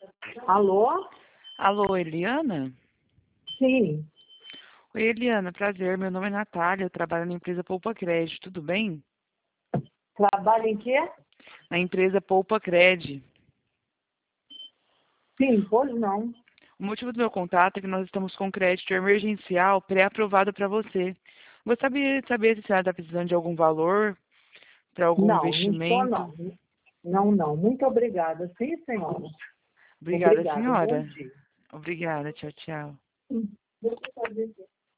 Alô? Alô, Eliana? Sim. Oi, Eliana, prazer. Meu nome é Natália, eu trabalho na empresa Poupa Cred, tudo bem? Trabalha em quê? Na empresa Poupa Cred. Sim, pois não. O motivo do meu contato é que nós estamos com crédito emergencial pré-aprovado para você. Gostaria de saber se você está precisando de algum valor para algum Não, não estou investimento. não. Não, não. Muito obrigada. Sim, senhora. Obrigada, Obrigada. Bom senhora. dia. Obrigada, tchau, tchau. Deixa eu fazer aqui.